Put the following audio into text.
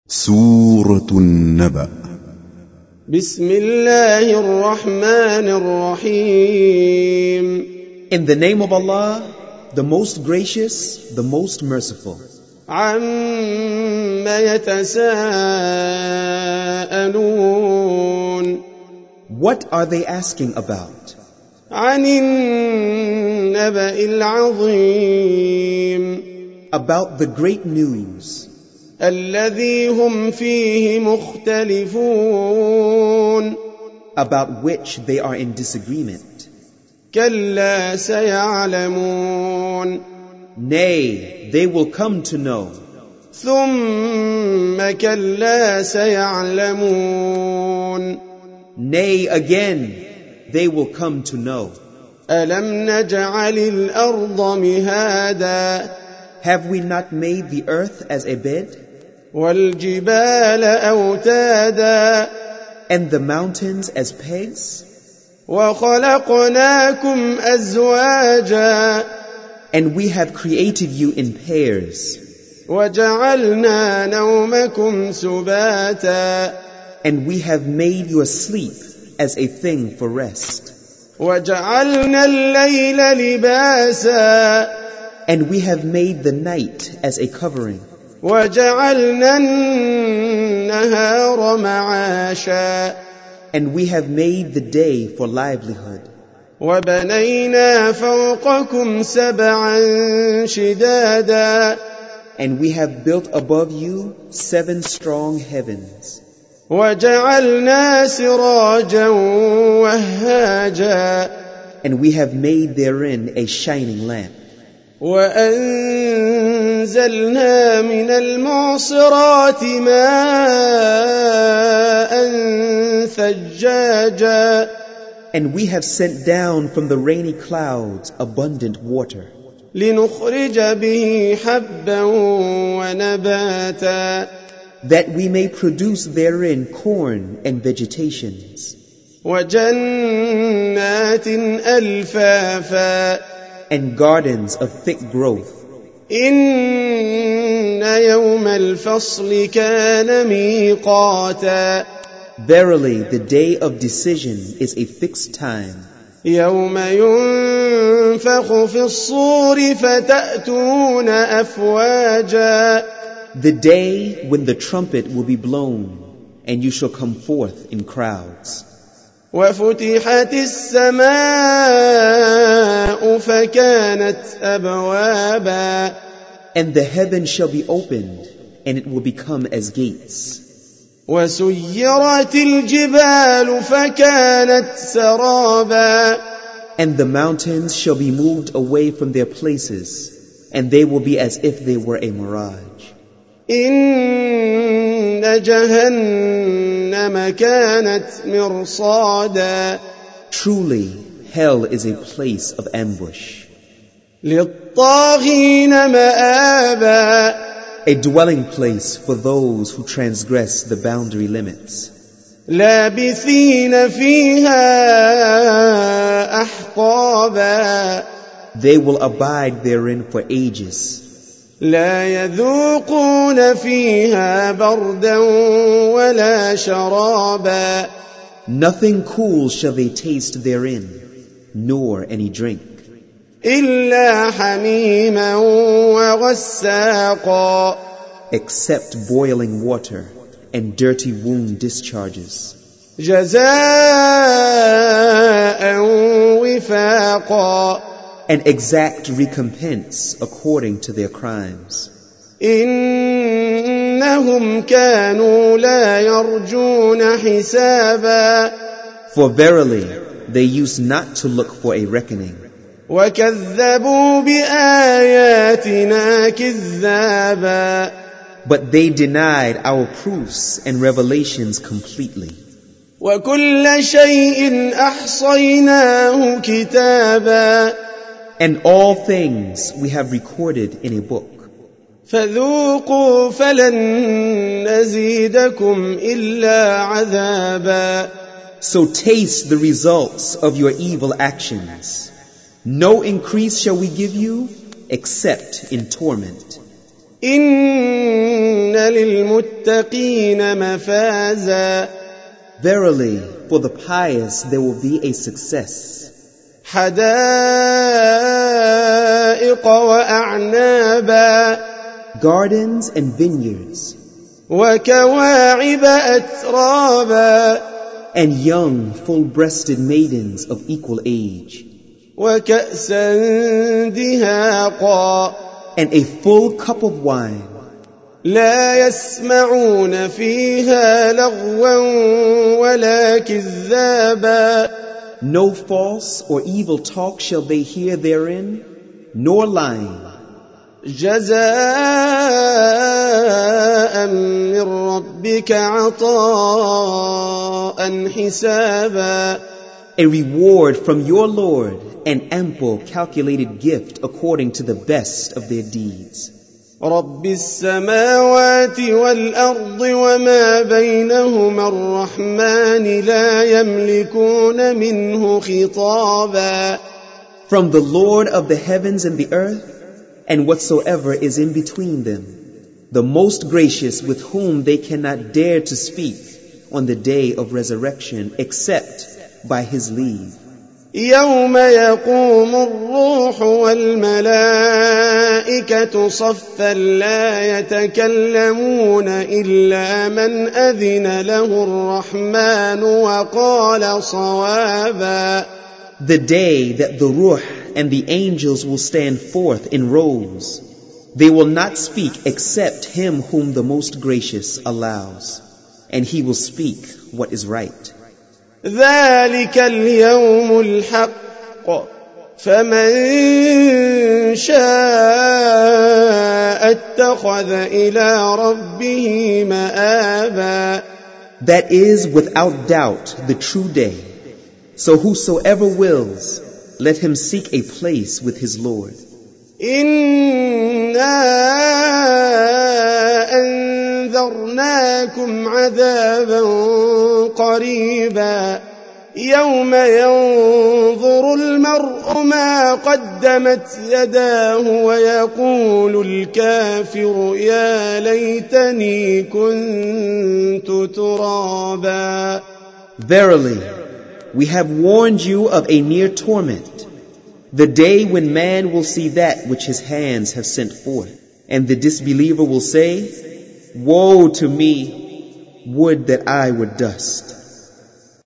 سورة النبأ. بسم الله الرحمن الرحيم. In the name of Allah, the most gracious, the most merciful. عَمَّ يَتَسَاءَلُونَ. What are they asking about? عَنِ النَّبَإِ الْعَظِيمِ. About the great news, الَّذِي هُمْ فِيهِ مُخْتَلِفُونَ. about which they are in disagreement. كَلَّا سَيَعْلَمُونَ. Nay, they will come to know. ثُمَّ كَلَّا سَيَعْلَمُونَ. Nay, again, they will come to know. أَلَمْ نَجْعَلِ الْأَرْضَ مِهَادًا. Have we not made the earth as a bed, وَالْجِبَالَ أَوْتَادًا. and the mountains as pegs? وَخَلَقْنَاكُمْ أَزْوَاجًا. And we have created you in pairs, وَجَعَلْنَا نَوْمَكُمْ سُبَاتًا. and we have made your sleep as a thing for rest. وَجَعَلْنَا اللَّيْلَ لِبَاسًا. And we have made the night as a covering, وَجَعَلْنَا النَّهَارَ مَعَاشًا. and we have made the day for livelihood. وَبَنَيْنَا فَوْقَكُمْ سَبْعًا شِدَادًا. And we have built above you 7 strong heavens, وَجَعَلْنَا سِرَاجًا وَهَّاجًا. and we have made therein a shining lamp. وَأَنزَلْنَا مِنَ الْمُعْصِرَاتِ مَاءً ثَجَّاجًا. And we have sent down from the rainy clouds abundant water, لِنُخْرِجَ بِهِ حَبًّا وَنَبَاتًا. that we may produce therein corn and vegetations, وَجَنَّاتٍ أَلْفَافًا. and gardens of thick growth. إِنَّ يَوْمَ الْفَصْلِ كَانَ مِيقَاتًا. Verily, the day of decision is a fixed time. يَوْمَ يُنفَخُ فِي الصُّورِ فَتَأْتُونَ أَفْوَاجًا. The day when the trumpet will be blown, and you shall come forth in crowds. وَفُتِحَتِ السَّمَاءُ فَكَانَتْ أَبْوَابًا. And the heavens shall be opened, and it will become as gates. وَسُيِّرَتِ الْجِبَالُ فَكَانَتْ سَرَابًا. And the mountains shall be moved away from their places, and they will be as if they were a mirage. إِنَّ جَهَنَّمَ كَانَتْ مِرْصَادًا. Truly, hell is a place of ambush, لِلطَّاغِينَ مَآبًا. a dwelling place for those who transgress the boundary limits. لَابِثِينَ فِيهَا أَحْقَابًا. They will abide therein for ages. لَا يَذُوقُونَ فِيهَا بَرْدًا وَلَا شَرَابًا. Nothing cool shall they taste therein, nor any drink, إِلَّا حَمِيمًا وَغَسَّاقًا. except boiling water and dirty wound discharges, جَزَاءً وِفَاقًا. an exact recompense according to their crimes. إِنَّهُمْ كَانُوا لَا يَرْجُونَ حِسَابًا. For verily, they used not to look for a reckoning, وَكَذَّبُوا بِآيَاتِنَا كِذَّابًا. but they denied our proofs and revelations completely. وَكُلَّ شَيْءٍ أَحْصَيْنَاهُ كِتَابًا. And all things we have recorded in a book. فَذُوقُوا فَلَن نَّزِيدَكُمْ إِلَّا عَذَابًا. So taste the results of your evil actions. No increase shall we give you except in torment. إن للمتقين مفازا Verily, for the pious there will be a success. حدائق وأعنابا Gardens and vineyards, وكواعب أترابا and young, full-breasted maidens of equal age, وكأسا دهاقا and a full cup of wine. لا يسمعون فيها لغوا ولا كذابا No false or evil talk shall they hear therein, nor lying. جزاء من ربك عطاء حسابا A reward from your Lord, an ample calculated gift according to the best of their deeds. رب السماوات والأرض وما بينهما الرحمن لا يملكون منه خطابا From the Lord of the heavens and the earth, and whatsoever is in between them, the most gracious, with whom they cannot dare to speak on the day of resurrection except by his leave. يوم يقوم الروح والملائكة صفا لا يتكلمون إلا من أذن له الرحمن وقال صوابا The day that the Ruh and the angels will stand forth in rows, they will not speak except him whom the most gracious allows, and he will speak what is right. ذلك اليوم الحق فمن شاء اتخذ إلى ربه مآبا That is without doubt the true day. So whosoever wills, let him seek a place with his Lord. إنا أنذرناكم عذابا قريبا يوم ينظر المرء ما قدمت يداه ويقول الكافر يا ليتني كنت ترابا Verily, we have warned you of a near torment, the day when man will see that which his hands have sent forth, and the disbeliever will say, Woe to me, would that I were dust.